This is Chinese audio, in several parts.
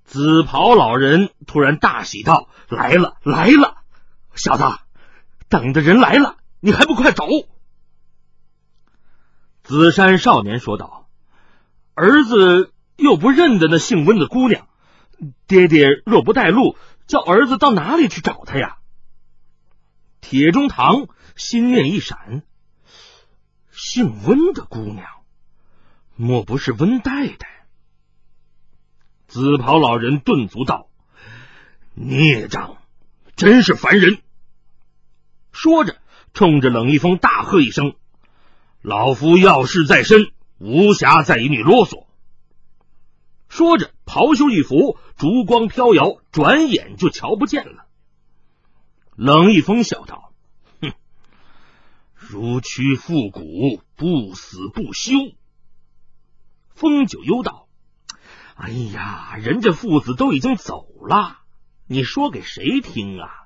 紫袍老人突然大喜道：“来了，来了！小子，等的人来了，你还不快走！”紫衫少年说道：“儿子又不认得那姓温的姑娘，爹爹若不带路，叫儿子到哪里去找她呀？”铁中堂心念一闪，姓温的姑娘，莫不是温太太？紫袍老人顿足道：“孽障，真是烦人！”说着，冲着冷一风大喝一声：“老夫要事在身，无暇再与你啰嗦。”说着，袍袖一拂，烛光飘摇，转眼就瞧不见了。冷一风笑道：“哼，如躯复骨，不死不休。”风九幽道：“哎呀，人家父子都已经走了，你说给谁听啊？”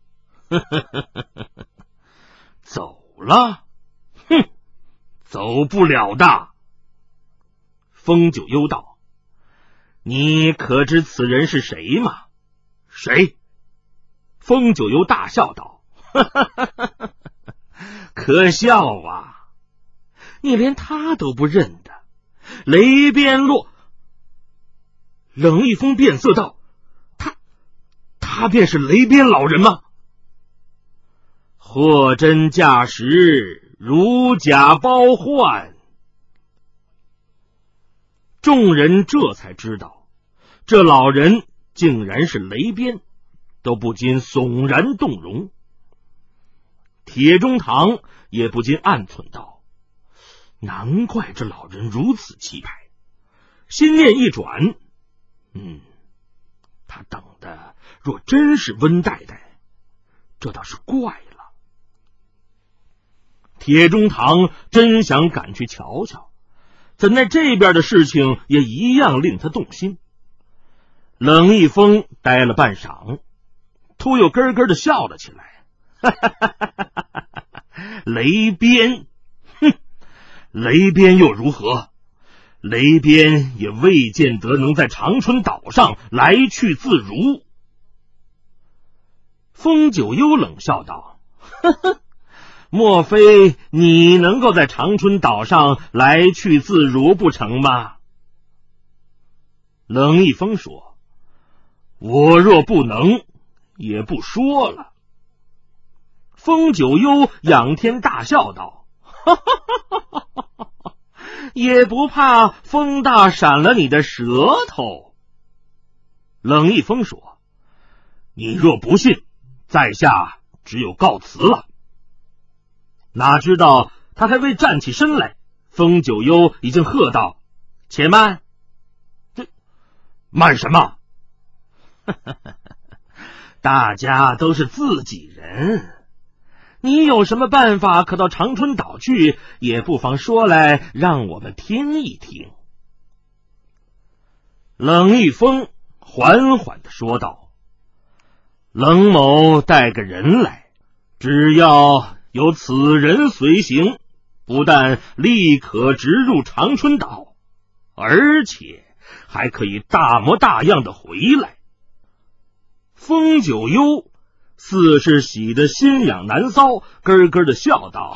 走了？哼，走不了的。风九幽道：“你可知此人是谁吗？”“谁？”风九幽大笑道：“可笑啊！你连他都不认得，雷边落。”冷一风变色道：“他便是雷边老人吗？”货真价实，如假包换。众人这才知道，这老人竟然是雷边，都不禁悚然动容。铁中堂也不禁暗忖道：“难怪这老人如此气派。”心念一转，他等的若真是温太太，这倒是怪了。铁中堂真想赶去瞧瞧，怎奈这边的事情也一样令他动心。冷一风呆了半晌，突又咯咯的笑了起来：“雷边，哼，雷边又如何？雷边也未见得能在长春岛上来去自如。”风九幽冷笑道：“呵呵，莫非你能够在长春岛上来去自如不成吗？”冷一风说：“我若不能，也不说了。”风九幽仰天大笑道：“哈哈哈哈哈哈，也不怕风大闪了你的舌头。”冷一风说：“你若不信，在下只有告辞了。”哪知道他还未站起身来，风九幽已经喝道：“且慢！”“这慢什么？”“大家都是自己人，你有什么办法可到长春岛去，也不妨说来让我们听一听。”冷一风缓缓地说道：“冷某带个人来，只要有此人随行，不但立刻直入长春岛，而且还可以大模大样的回来。”风九幽似是喜得心痒难搔，咯咯的笑道：“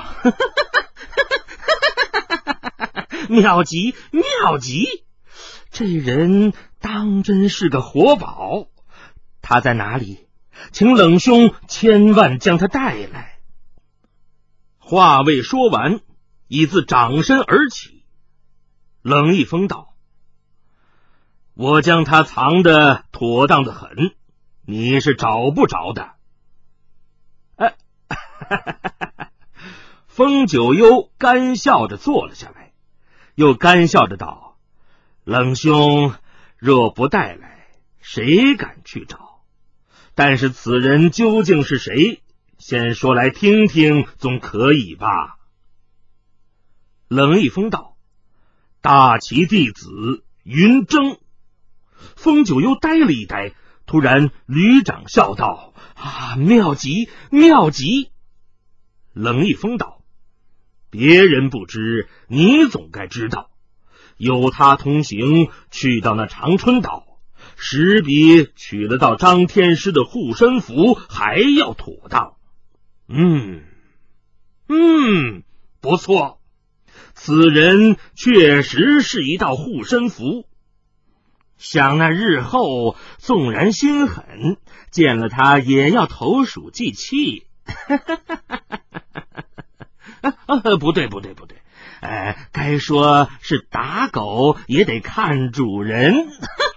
妙极妙极，这人当真是个活宝。他在哪里？请冷兄千万将他带来。”话未说完，已自掌身而起。冷一风道：“我将他藏得妥当的很，你是找不着的。”风九幽干笑着坐了下来，又干笑着道：“冷兄若不带来，谁敢去找？但是此人究竟是谁，先说来听听，总可以吧？”冷一风道：“大齐弟子云峥。”风九幽呆了一呆，突然捋掌笑道：“啊，妙极妙极！”冷一风道：“别人不知，你总该知道。有他同行去到那长春岛， 实比取得到张天师的护身符还要妥当。不错，此人确实是一道护身符。想那日后纵然心狠，见了他也要投鼠忌器。不对，该说是打狗也得看主人。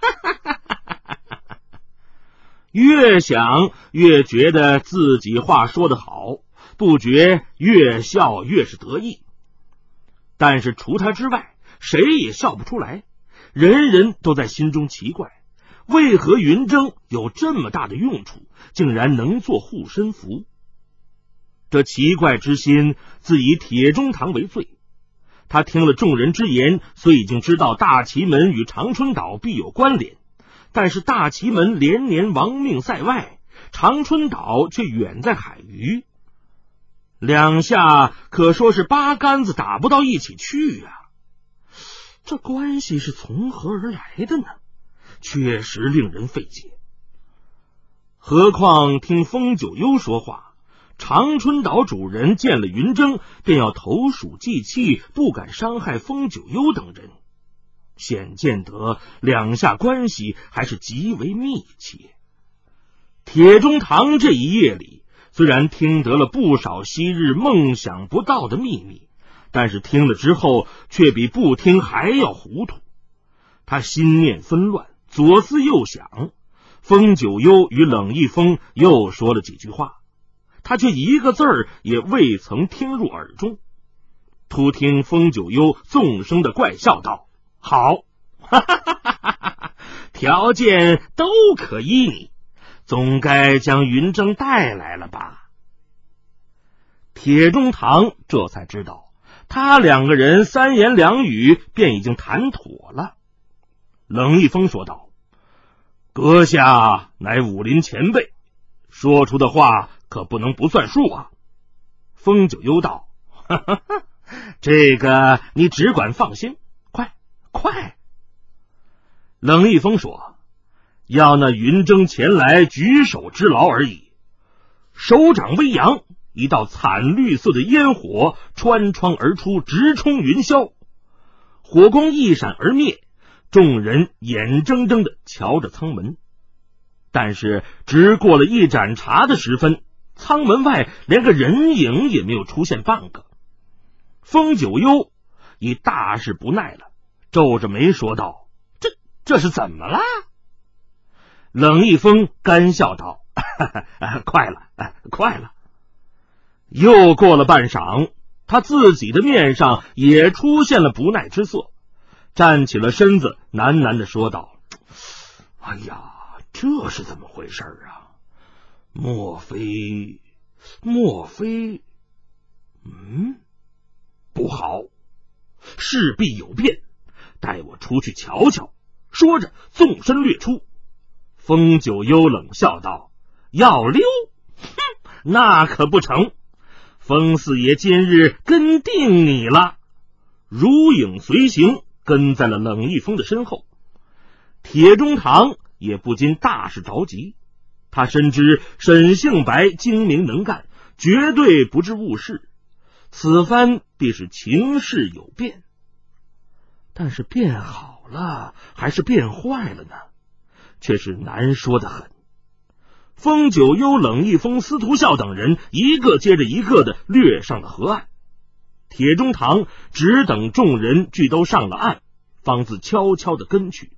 越想越觉得自己话说得好，不觉越笑越是得意。但是除他之外，谁也笑不出来，人人都在心中奇怪，为何云峥有这么大的用处，竟然能做护身符？这奇怪之心自以铁中堂为最。他听了众人之言，虽已经知道大祁门与长春岛必有关联，但是大祁门连年亡命塞外，长春岛却远在海隅，两下可说是八竿子打不到一起去啊！这关系是从何而来的呢？确实令人费解。何况听风九幽说话，长春岛主人见了云峥便要投鼠忌器，不敢伤害风九幽等人，显见得两下关系还是极为密切。铁中堂这一夜里虽然听得了不少昔日梦想不到的秘密，但是听了之后却比不听还要糊涂。他心念纷乱，左思右想，风九幽与冷一风又说了几句话，他却一个字儿也未曾听入耳中。突听风九幽纵声的怪笑道：好，条件都可依你，总该将云峥带来了吧？铁中堂这才知道，他两个人三言两语便已经谈妥了。冷一风说道：阁下乃武林前辈，说出的话可不能不算数啊。风九幽道：这个你只管放心，快。冷一风说：要那云峥前来举手之劳而已。手掌微扬，一道惨绿色的烟火穿窗而出，直冲云霄，火光一闪而灭，众人眼睁睁地瞧着舱门。但是只过了一盏茶的时分，舱门外连个人影也没有出现半个。风九幽已大事不耐了，皱着眉说道：这是怎么了？冷一风干笑道：快了。又过了半晌，他自己的面上也出现了不耐之色，站起了身子，喃喃地说道：哎呀，这是怎么回事啊？莫非不好，势必有变，带我出去瞧瞧。说着纵身掠出。风九幽冷笑道：要溜？那可不成，风四爷今日跟定你了。如影随形，跟在了冷一风的身后。铁中堂也不禁大是着急，他深知沈杏白精明能干，绝对不致误事，此番必是情势有变。但是变好了还是变坏了呢？却是难说得很。风九幽、冷一风、司徒笑等人一个接着一个的掠上了河岸，铁中堂只等众人俱都上了岸，方自悄悄的跟去。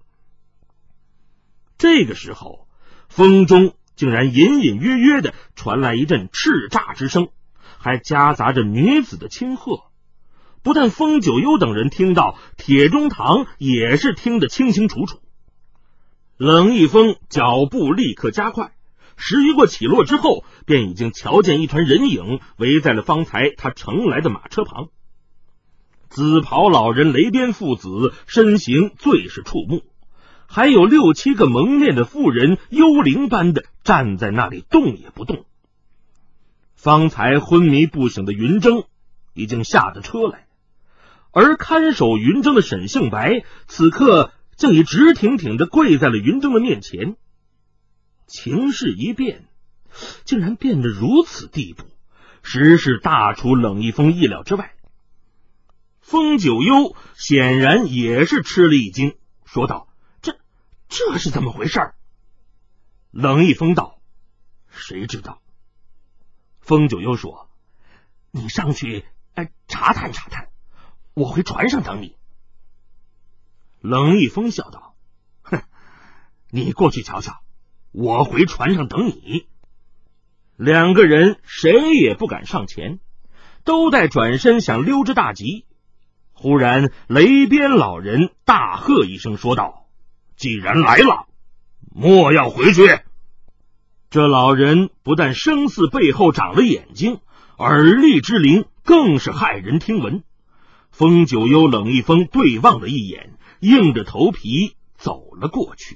这个时候，风中竟然隐隐约约的传来一阵叱咤之声，还夹杂着女子的轻喝。不但风九幽等人听到，铁中堂也是听得清清楚楚。冷一风脚步立刻加快，10余个起落之后，便已经瞧见一团人影围在了方才他乘来的马车旁。紫袍老人雷边父子身形最是触目，还有6、7个蒙面的妇人幽灵般的站在那里动也不动。方才昏迷不醒的云峥已经下得车来，而看守云峥的沈杏白此刻竟已直挺挺地跪在了云峥的面前。情势一变，竟然变得如此地步，实是大出冷一风意料之外。风九幽显然也是吃了一惊，说道：这是怎么回事？冷一风道：谁知道。风九幽说：你上去查探查探，我回船上等你。冷一风笑道：哼，你过去瞧瞧，我回船上等你。两个人谁也不敢上前，都待转身想溜之大吉。忽然雷边老人大喝一声说道：既然来了，莫要回去。这老人不但声似背后长了眼睛，耳力之灵更是骇人听闻。风九幽冷一风对望了一眼，硬着头皮走了过去。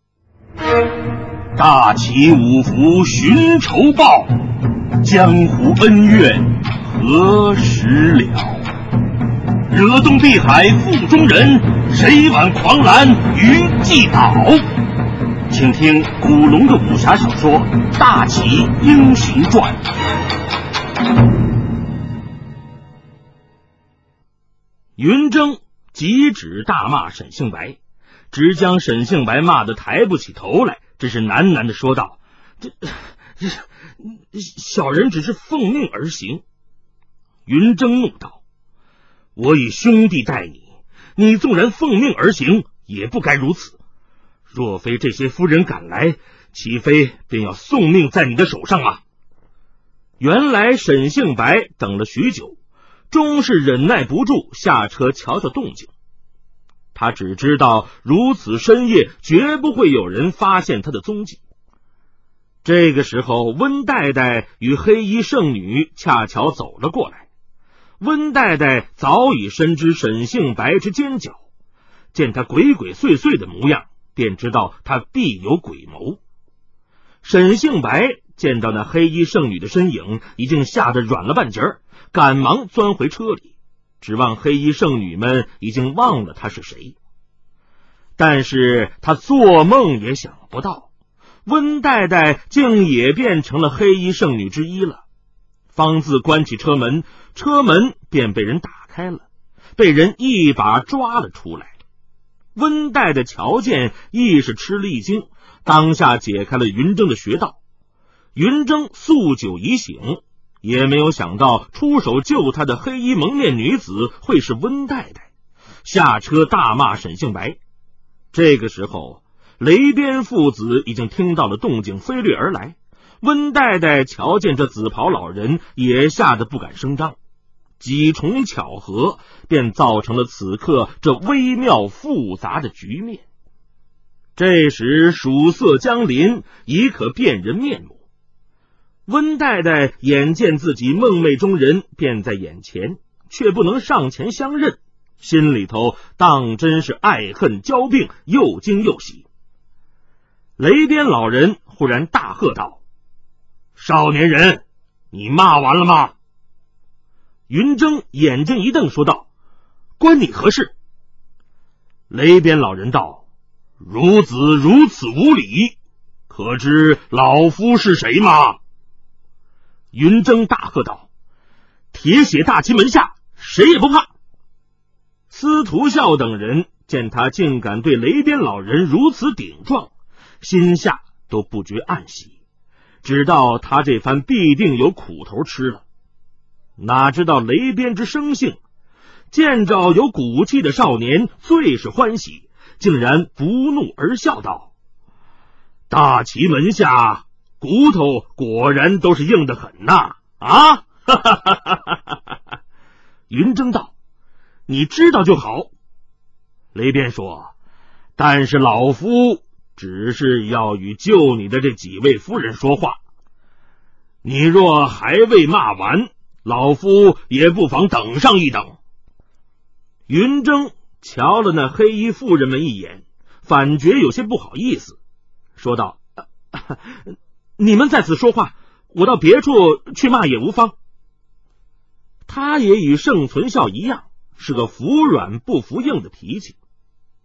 大起五福寻仇报，江湖恩怨何时了？惹动碧海腹中人，谁挽狂澜于既倒？请听古龙的武侠小说《大起英雄传》。云峥急指大骂沈杏白，只将沈杏白骂得抬不起头来，只是喃喃地说道：小人只是奉命而行。云峥怒道：我以兄弟待你，你纵然奉命而行，也不该如此。若非这些夫人赶来，岂非便要送命在你的手上啊？原来沈杏白等了许久，终是忍耐不住，下车瞧瞧动静。他只知道如此深夜绝不会有人发现他的踪迹。这个时候，温代代与黑衣圣女恰巧走了过来。温代代早已深知沈杏白之奸狡，见他鬼鬼祟祟的模样，便知道他必有鬼谋。沈杏白见到那黑衣圣女的身影，已经吓得软了半截，赶忙钻回车里，指望黑衣圣女们已经忘了他是谁。但是他做梦也想不到，温代代竟也变成了黑衣圣女之一了。方自关起车门，车门便被人打开了，被人一把抓了出来。温代代瞧见，亦是吃了一惊，当下解开了云峥的穴道。云峥宿酒已醒，也没有想到出手救他的黑衣蒙面女子会是温代代，下车大骂沈杏白。这个时候，雷边父子已经听到了动静，飞掠而来。温代代瞧见这紫袍老人，也吓得不敢声张。几重巧合，便造成了此刻这微妙复杂的局面。这时曙色将临，已可辨人面目。温代代眼见自己梦寐中人便在眼前，却不能上前相认，心里头当真是爱恨交并，又惊又喜。雷边老人忽然大喝道：少年人，你骂完了吗？云峥眼睛一瞪，说道：关你何事？雷边老人道：孺子如此无礼，可知老夫是谁吗？云峥大喝道：铁血大旗门下，谁也不怕。司徒笑等人见他竟敢对雷边老人如此顶撞，心下都不觉暗喜，知道他这番必定有苦头吃了。哪知道雷边之生性，见着有骨气的少年最是欢喜，竟然不怒而笑道：大旗门下骨头果然都是硬得很呐！啊！云峥道：你知道就好。雷边说：但是老夫只是要与救你的这几位夫人说话，你若还未骂完，老夫也不妨等上一等。云峥瞧了那黑衣妇人们一眼，反觉有些不好意思，说道：你们在此说话，我到别处去骂也无妨。他也与盛存孝一样，是个服软不服硬的脾气。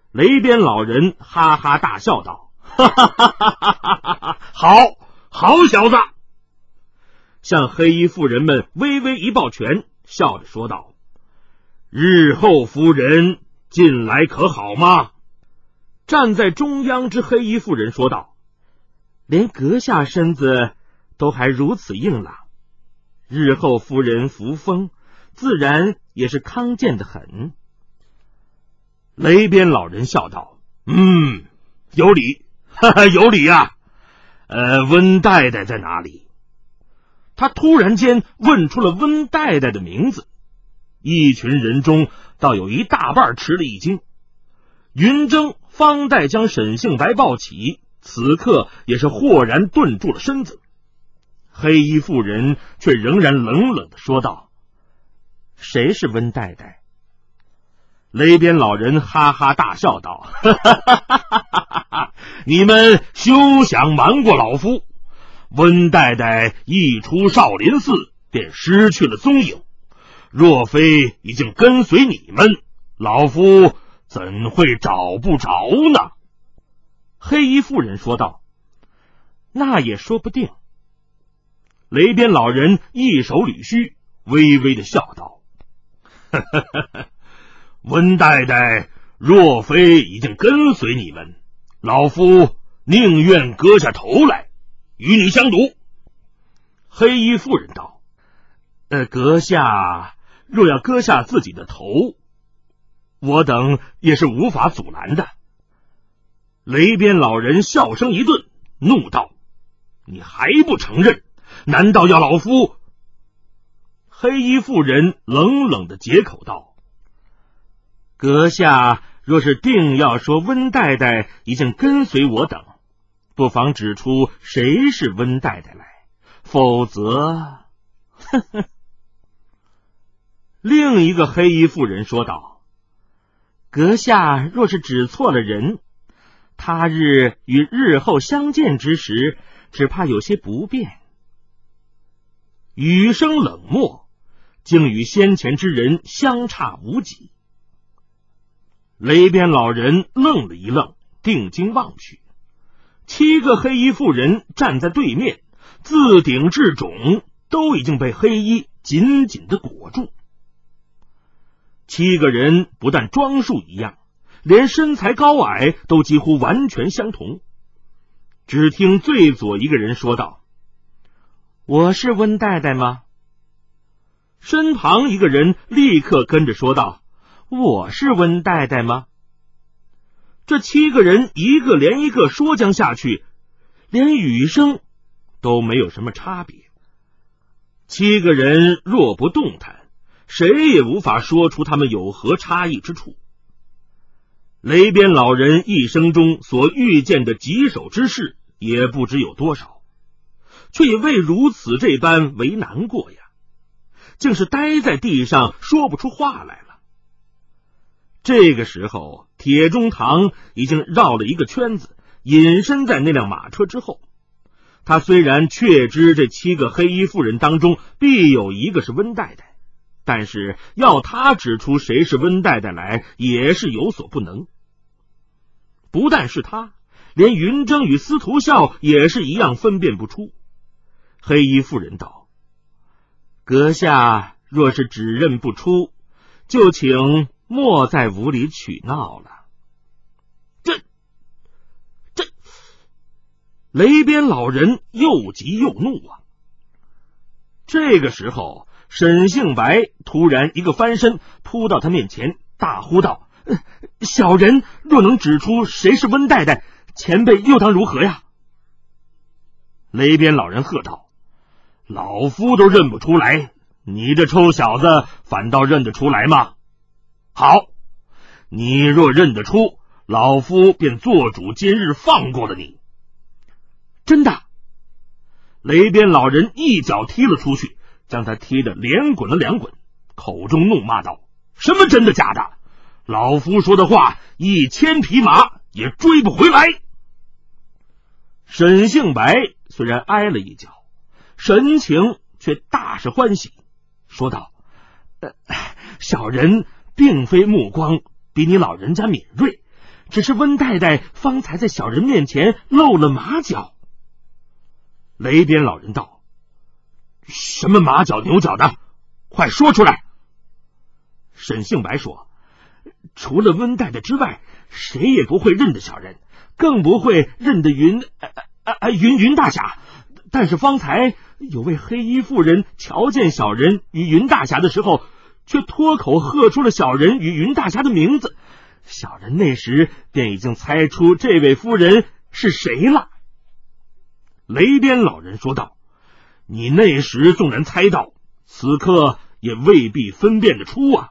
雷边老人哈哈大笑道：“哈哈哈哈哈哈！好小子！”向黑衣妇人们微微一抱拳，笑着说道：“日后夫人近来可好吗？”站在中央之黑衣妇人说道：“连阁下身子都还如此硬朗，日后夫人扶风，自然也是康健的很。”雷边老人笑道：“有理，哈哈，有理呀。温太太在哪里？”他突然间问出了温太太的名字，一群人中倒有一大半吃了一惊。云峥方待将沈杏白抱起，此刻也是豁然顿住了身子。黑衣妇人却仍然冷冷地说道：“谁是温太太？”雷边老人哈哈大笑道：“哈哈哈哈哈！你们休想瞒过老夫。温太太一出少林寺便失去了踪影，若非已经跟随你们，老夫怎会找不着呢？”黑衣妇人说道：“那也说不定。”雷边老人一手捋须，微微的笑道：“呵呵呵呵，温太太若非已经跟随你们，老夫宁愿割下头来与你相赌。”黑衣妇人道：“阁下若要割下自己的头，我等也是无法阻拦的。”雷边老人笑声一顿，怒道：“你还不承认？难道要老夫？”黑衣妇人冷冷的解口道：“阁下若是定要说温太太已经跟随我等，不妨指出谁是温太太来，否则……”呵呵。另一个黑衣妇人说道：“阁下若是指错了人，他日与日后相见之时，只怕有些不便。”语声冷漠，竟与先前之人相差无几。雷边老人愣了一愣，定睛望去，7个黑衣妇人站在对面，自顶至踵都已经被黑衣紧紧地裹住。7个人不但装束一样，连身材高矮都几乎完全相同。只听最左一个人说道：“我是温太太吗？”身旁一个人立刻跟着说道：“我是温太太吗？”这7个人一个连一个说将下去，连语声都没有什么差别。7个人若不动弹，谁也无法说出他们有何差异之处。雷边老人一生中所遇见的棘手之事也不知有多少，却也未如此这般为难过呀，竟是呆在地上说不出话来了。这个时候，铁中堂已经绕了一个圈子，隐身在那辆马车之后。他虽然确知这7个黑衣妇人当中必有一个是温太太，但是要他指出谁是温太太来，也是有所不能。不但是他，连云峥与司徒笑也是一样分辨不出。黑衣妇人道：“阁下若是指认不出，就请莫在无理取闹了。”这雷边老人又急又怒啊！这个时候，沈杏白突然一个翻身扑到他面前，大呼道：“小人若能指出谁是温太太，前辈又当如何呀？”雷边老人喝道：“老夫都认不出来，你这臭小子反倒认得出来吗？好，你若认得出，老夫便做主今日放过了你。”真的！雷边老人一脚踢了出去，将他踢得连滚了2滚，口中怒骂道：“什么真的假的？老夫说的话，1000匹马也追不回来。”沈杏白虽然挨了一脚，神情却大是欢喜，说道：“小人并非目光比你老人家敏锐， 只是温太太方才在小人面前露了马脚。雷边老人道：什么马脚牛脚的，快说出来。沈杏白说：除了温太太之外，谁也不会认得小人，更不会认得云大侠。但是方才有位黑衣妇人瞧见小人与云大侠的时候，却脱口喝出了小人与云大侠的名字。小人那时便已经猜出这位夫人是谁了。雷边老人说道：你那时纵然猜到，此刻也未必分辨得出啊。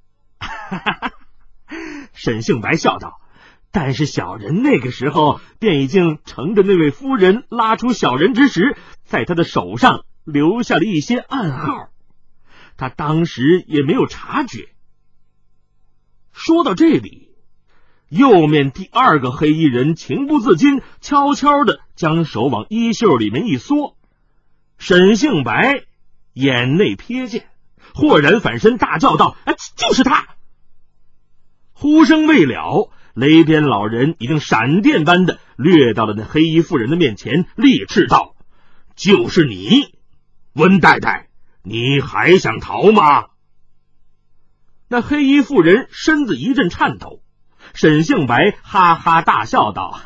沈杏白笑道：但是小人那个时候便已经乘着那位夫人拉出小人之时，在他的手上留下了一些暗号，他当时也没有察觉。说到这里，右面第二个黑衣人情不自禁，悄悄地将手往衣袖里面一缩。沈杏白眼内瞥见，豁然反身大叫道：就是他！呼声未了，雷边老人已经闪电般的掠到了那黑衣妇人的面前，厉斥道：就是你，温太太，你还想逃吗？那黑衣妇人身子一阵颤抖，沈杏白哈哈大笑道：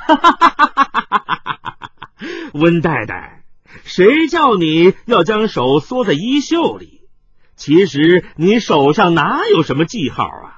温太太，谁叫你要将手缩在衣袖里？其实你手上哪有什么记号啊？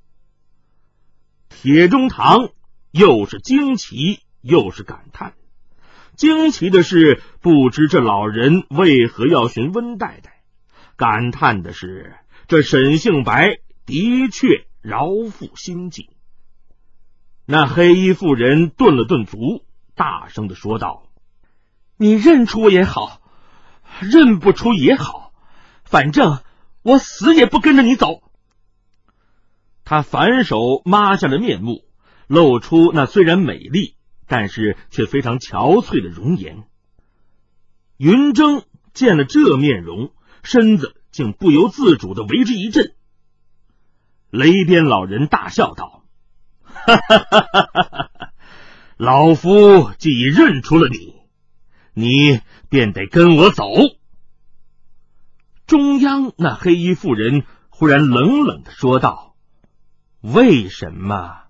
铁中堂又是惊奇又是感叹。惊奇的是不知这老人为何要寻温太太，感叹的是这沈杏白的确饶富心计。那黑衣妇人顿了顿足，大声地说道：你认出也好，认不出也好，反正我死也不跟着你走。他反手抹下了面目，露出那虽然美丽，但是却非常憔悴的容颜。云峥见了这面容，身子竟不由自主地为之一震。雷边老人大笑道：老夫既已认出了你，你便得跟我走。中央那黑衣妇人忽然冷冷地说道：为什么？